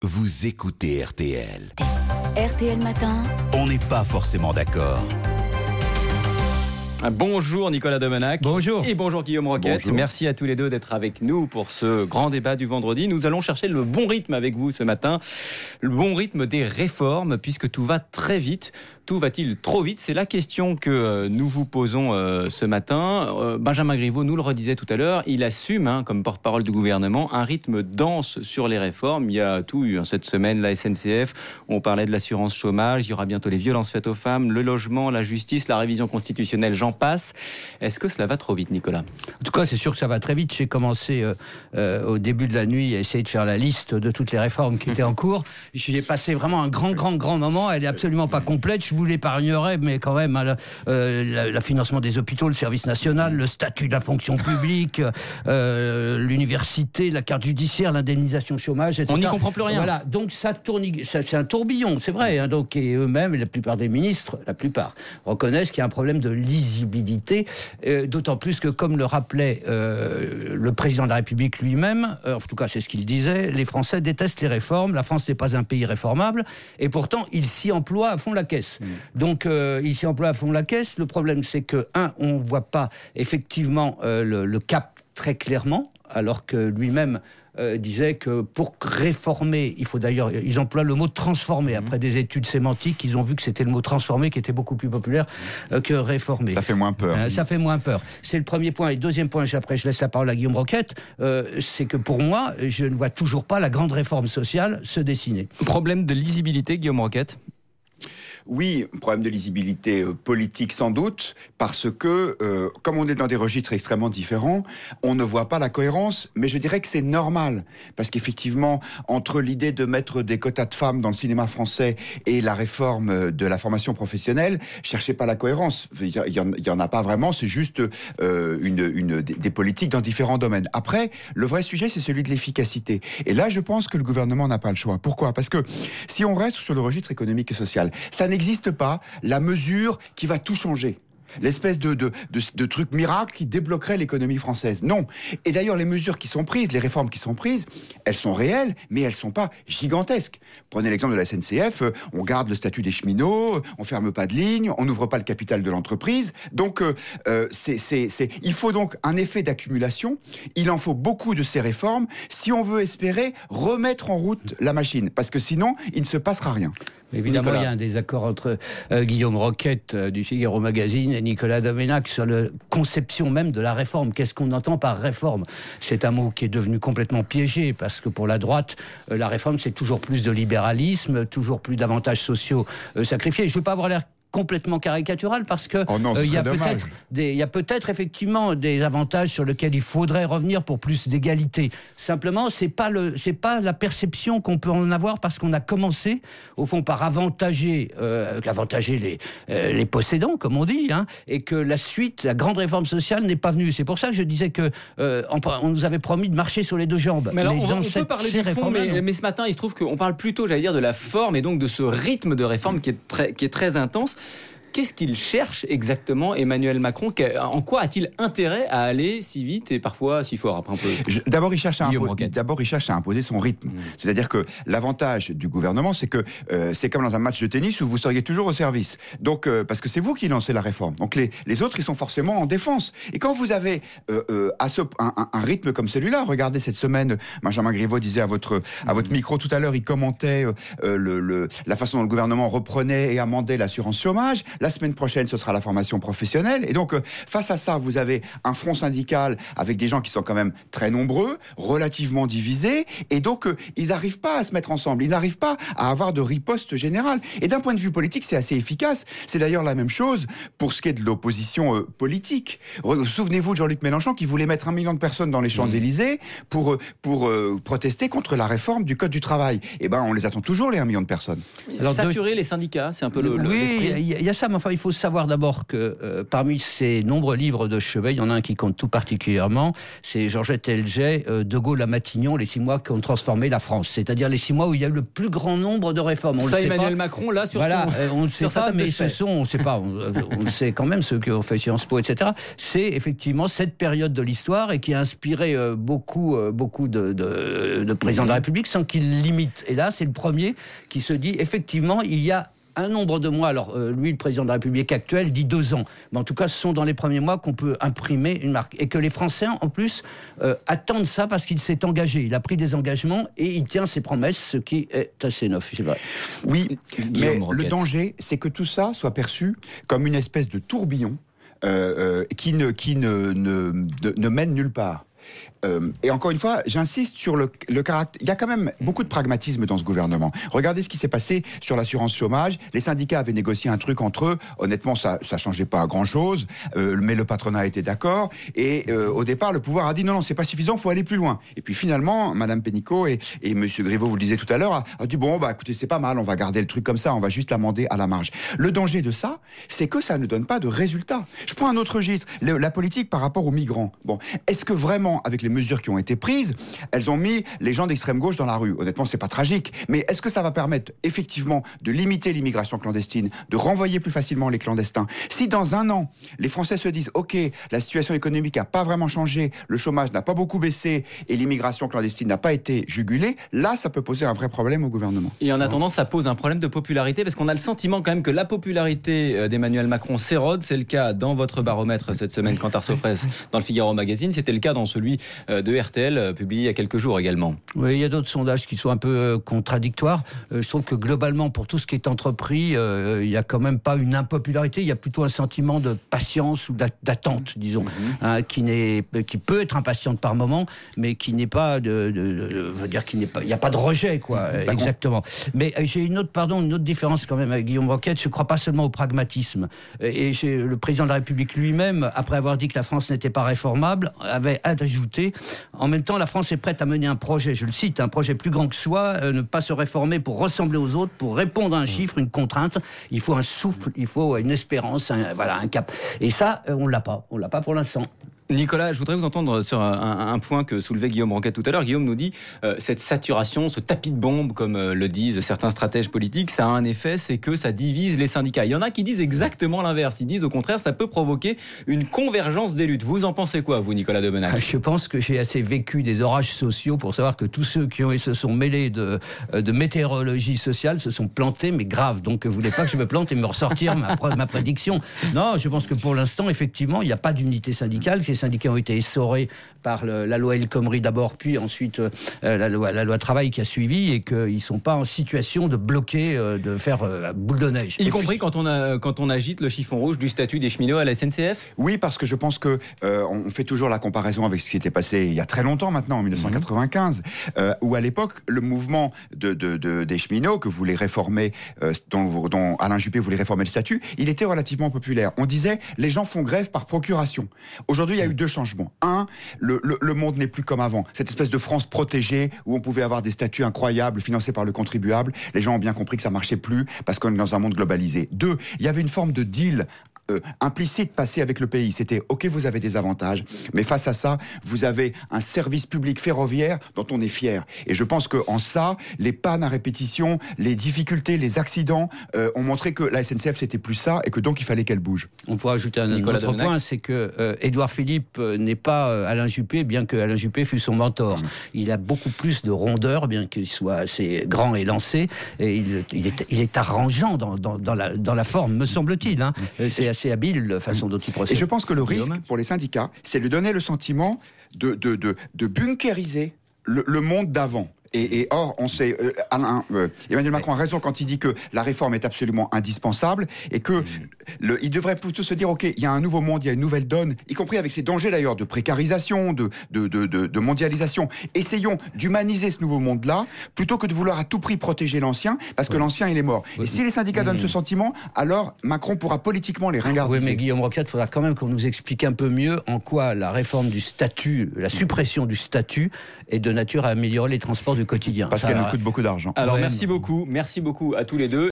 Vous écoutez RTL. RTL Matin. On n'est pas forcément d'accord. Bonjour Nicolas Domenac. Bonjour. Et bonjour Guillaume Roquette. Bonjour. Merci à tous les deux d'être avec nous pour ce grand débat du vendredi. Nous allons chercher le bon rythme avec vous ce matin. Le bon rythme des réformes, puisque tout va très vite. Tout va-t-il trop vite ? C'est la question que nous vous posons ce matin. Benjamin Griveaux nous le redisait tout à l'heure. Il assume, comme porte-parole du gouvernement, un rythme dense sur les réformes. Il y a tout eu cette semaine, la SNCF. On parlait de l'assurance chômage. Il y aura bientôt les violences faites aux femmes, le logement, la justice, la révision constitutionnelle, j'en passe. Est-ce que cela va trop vite, Nicolas ? En tout cas, c'est sûr que ça va très vite. J'ai commencé au début de la nuit à essayer de faire la liste de toutes les réformes qui étaient en cours. J'y ai passé vraiment un grand moment. Elle est absolument pas complète. Je vous l'épargnerai, mais quand même, le financement des hôpitaux, le service national, le statut de la fonction publique, l'université, la carte judiciaire, l'indemnisation chômage, etc. On n'y comprend plus rien. Voilà. Donc ça tourne, c'est un tourbillon, c'est vrai. Donc, et eux-mêmes, et la plupart des ministres, reconnaissent qu'il y a un problème de lisibilité, d'autant plus que, comme le rappelait le président de la République lui-même, en tout cas c'est ce qu'il disait, les Français détestent les réformes, la France n'est pas un pays réformable, et pourtant il s'y emploie à fond la caisse. Donc il s'y emploie à fond la caisse. Le problème c'est que, on ne voit pas effectivement le cap très clairement, alors que lui-même disait que pour réformer, il faut d'ailleurs, ils emploient le mot transformer. Après des études sémantiques, ils ont vu que c'était le mot transformer qui était beaucoup plus populaire que réformer. Ça fait moins peur. Ça fait moins peur. C'est le premier point. Et deuxième point, après je laisse la parole à Guillaume Roquette, c'est que pour moi, je ne vois toujours pas la grande réforme sociale se dessiner. Problème de lisibilité, Guillaume Roquette ? Oui, problème de lisibilité politique sans doute, parce que, comme on est dans des registres extrêmement différents, on ne voit pas la cohérence, mais je dirais que c'est normal, parce qu'effectivement, entre l'idée de mettre des quotas de femmes dans le cinéma français et la réforme de la formation professionnelle, cherchez pas la cohérence, il y en a pas vraiment, c'est juste des politiques dans différents domaines. Après, le vrai sujet, c'est celui de l'efficacité. Et là, je pense que le gouvernement n'a pas le choix. Pourquoi ? Parce que si on reste sur le registre économique et social, ça n'existe pas la mesure qui va tout changer. L'espèce de truc miracle qui débloquerait l'économie française. Non. Et d'ailleurs, les mesures qui sont prises, les réformes qui sont prises, elles sont réelles, mais elles sont pas gigantesques. Prenez l'exemple de la SNCF, on garde le statut des cheminots, on ferme pas de ligne, on n'ouvre pas le capital de l'entreprise. Donc, il faut donc un effet d'accumulation. Il en faut beaucoup de ces réformes si on veut espérer remettre en route la machine. Parce que sinon, il ne se passera rien. Évidemment, Nicolas. Il y a un désaccord entre Guillaume Roquette du Figaro Magazine et Nicolas Domenac sur la conception même de la réforme. Qu'est-ce qu'on entend par réforme ? C'est un mot qui est devenu complètement piégé, parce que pour la droite, la réforme, c'est toujours plus de libéralisme, toujours plus d'avantages sociaux sacrifiés. Je ne veux pas avoir l'air complètement caricatural, parce que il y a peut-être effectivement des avantages sur lesquels il faudrait revenir pour plus d'égalité. Simplement, c'est pas la perception qu'on peut en avoir, parce qu'on a commencé au fond par avantager les possédants, comme on dit, et que la suite, la grande réforme sociale n'est pas venue. C'est pour ça que je disais que on nous avait promis de marcher sur les deux jambes. Mais alors, on peut parler du fond, mais ce matin, il se trouve qu'on parle plutôt, de la forme, et donc de ce rythme de réforme qui est très intense. Qu'est-ce qu'il cherche exactement, Emmanuel Macron ? En quoi a-t-il intérêt à aller si vite et parfois si fort, après un peu ? D'abord, il cherche à imposer son rythme. C'est-à-dire que l'avantage du gouvernement, c'est que c'est comme dans un match de tennis où vous seriez toujours au service. Donc, parce que c'est vous qui lancez la réforme. Donc, les autres, ils sont forcément en défense. Et quand vous avez un rythme comme celui-là, regardez cette semaine, Benjamin Griveaux disait à votre micro tout à l'heure, il commentait la façon dont le gouvernement reprenait et amendait l'assurance chômage. La semaine prochaine, ce sera la formation professionnelle. Et donc, face à ça, vous avez un front syndical avec des gens qui sont quand même très nombreux, relativement divisés. Et donc, ils n'arrivent pas à se mettre ensemble. Ils n'arrivent pas à avoir de riposte générale. Et d'un point de vue politique, c'est assez efficace. C'est d'ailleurs la même chose pour ce qui est de l'opposition politique. Souvenez-vous de Jean-Luc Mélenchon qui voulait mettre 1 million de personnes dans les Champs-Élysées pour protester contre la réforme du Code du travail. Eh ben, on les attend toujours, les 1 million de personnes. Alors, saturer les syndicats, c'est un peu l'esprit. Il y a ça. mais enfin, il faut savoir d'abord que parmi ces nombreux livres de chevet, il y en a un qui compte tout particulièrement, c'est Georgette Helget, De Gaulle à Matignon, les 6 mois qui ont transformé la France. C'est-à-dire les 6 mois où il y a eu le plus grand nombre de réformes. On ça, le sait Emmanuel pas. Macron, là, sur voilà, on ne sait sa pas, table de mais chevet. on le sait quand même, ceux qui ont fait Sciences Po, etc. C'est effectivement cette période de l'histoire et qui a inspiré beaucoup de présidents de la République sans qu'ils l'imitent. Et là, c'est le premier qui se dit, effectivement, il y a un nombre de mois, alors lui, le président de la République actuel, dit 2 ans. Mais en tout cas, ce sont dans les premiers mois qu'on peut imprimer une marque. Et que les Français, en plus, attendent ça parce qu'il s'est engagé. Il a pris des engagements et il tient ses promesses, ce qui est assez neuf, c'est vrai. Oui, mais Guillaume Roquette. le danger, c'est que tout ça soit perçu comme une espèce de tourbillon qui ne mène nulle part. Et encore une fois, j'insiste sur le caractère. Il y a quand même beaucoup de pragmatisme dans ce gouvernement. Regardez ce qui s'est passé sur l'assurance chômage. Les syndicats avaient négocié un truc entre eux. Honnêtement, ça changeait pas grand-chose, mais le patronat était d'accord. Et au départ, le pouvoir a dit non, c'est pas suffisant, faut aller plus loin. Et puis finalement, Madame Pénicaud et Monsieur Griveaux, vous le disiez tout à l'heure, a dit bon, bah écoutez, c'est pas mal, on va garder le truc comme ça, on va juste l'amender à la marge. Le danger de ça, c'est que ça ne donne pas de résultats. Je prends un autre registre, la politique par rapport aux migrants. Bon, est-ce que vraiment, avec les mesures qui ont été prises, elles ont mis les gens d'extrême gauche dans la rue? Honnêtement, c'est pas tragique. Mais est-ce que ça va permettre effectivement de limiter l'immigration clandestine, de renvoyer plus facilement les clandestins? Si dans 1 an, les Français se disent ok, la situation économique n'a pas vraiment changé, le chômage n'a pas beaucoup baissé et l'immigration clandestine n'a pas été jugulée, là, ça peut poser un vrai problème au gouvernement. Et en attendant, ça pose un problème de popularité parce qu'on a le sentiment quand même que la popularité d'Emmanuel Macron s'érode. C'est le cas dans votre baromètre cette semaine, Kantar Sofres, dans le Figaro Magazine. C'était le cas dans celui de RTL, publié il y a quelques jours également. Oui, il y a d'autres sondages qui sont un peu contradictoires. Je trouve que globalement, pour tout ce qui est entrepris, il n'y a quand même pas une impopularité, il y a plutôt un sentiment de patience ou d'attente, disons, qui peut être impatiente par moment, mais qui n'est pas veut dire qu'il n'y a pas de rejet, quoi, exactement. Mais j'ai une autre différence quand même avec Guillaume Roquette. Je ne crois pas seulement au pragmatisme. Et le président de la République lui-même, après avoir dit que la France n'était pas réformable, avait ajouté: en même temps, la France est prête à mener un projet, je le cite, un projet plus grand que soi, ne pas se réformer pour ressembler aux autres, pour répondre à un chiffre, une contrainte. Il faut un souffle, il faut une espérance, un cap. Et ça, on l'a pas pour l'instant. Nicolas, je voudrais vous entendre sur un point que soulevait Guillaume Roquette tout à l'heure. Guillaume nous dit cette saturation, ce tapis de bombe, comme le disent certains stratèges politiques, ça a un effet, c'est que ça divise les syndicats. Il y en a qui disent exactement l'inverse. Ils disent au contraire, ça peut provoquer une convergence des luttes. Vous en pensez quoi, vous, Nicolas Debenac? Je pense que j'ai assez vécu des orages sociaux pour savoir que tous ceux qui se sont mêlés de météorologie sociale se sont plantés, mais grave. Donc, vous voulez pas que je me plante et me ressortir ma prédiction. Non, je pense que pour l'instant, effectivement, il n'y a pas d'unité syndicale. Les syndicats ont été essorés par la loi El Khomri d'abord, puis ensuite la loi travail qui a suivi, et qu'ils ne sont pas en situation de bloquer, de faire boule de neige. Y compris quand on agite le chiffon rouge du statut des cheminots à la SNCF? Oui, parce que je pense que on fait toujours la comparaison avec ce qui était passé il y a très longtemps maintenant, en 1995, où à l'époque, le mouvement des cheminots que voulait réformer, dont Alain Juppé voulait réformer le statut, il était relativement populaire. On disait, les gens font grève par procuration. Aujourd'hui, il y a eu 2 changements. Un, le monde n'est plus comme avant. Cette espèce de France protégée où on pouvait avoir des statuts incroyables financés par le contribuable. Les gens ont bien compris que ça marchait plus parce qu'on est dans un monde globalisé. 2, il y avait une forme de deal implicite passé avec le pays. C'était ok, vous avez des avantages, mais face à ça, vous avez un service public ferroviaire dont on est fier. Et je pense qu'en ça, les pannes à répétition, les difficultés, les accidents ont montré que la SNCF c'était plus ça et que donc il fallait qu'elle bouge. On pourrait ajouter un autre point, c'est que Édouard Philippe n'est pas Alain Juppé, bien que Alain Juppé fût son mentor. Il a beaucoup plus de rondeur, bien qu'il soit assez grand et lancé, et il est arrangeant dans la forme, me semble-t-il. C'est assez habile la façon dont il procède. Et je pense que le risque pour les syndicats, c'est de lui donner le sentiment de bunkériser le monde d'avant. Et or, on sait, Emmanuel Macron a raison quand il dit que la réforme est absolument indispensable et que il devrait plutôt se dire, ok, il y a un nouveau monde, il y a une nouvelle donne, y compris avec ses dangers d'ailleurs de précarisation, de mondialisation. Essayons d'humaniser ce nouveau monde-là plutôt que de vouloir à tout prix protéger l'ancien, parce que l'ancien il est mort. Et si les syndicats donnent ce sentiment, alors Macron pourra politiquement les ringardiser. Oui, mais Guillaume Roquette, il faudra quand même qu'on nous explique un peu mieux en quoi la réforme du statut, la suppression du statut, est de nature à améliorer les transports du quotidien. Parce qu'elle nous coûte beaucoup d'argent. Alors merci beaucoup à tous les deux.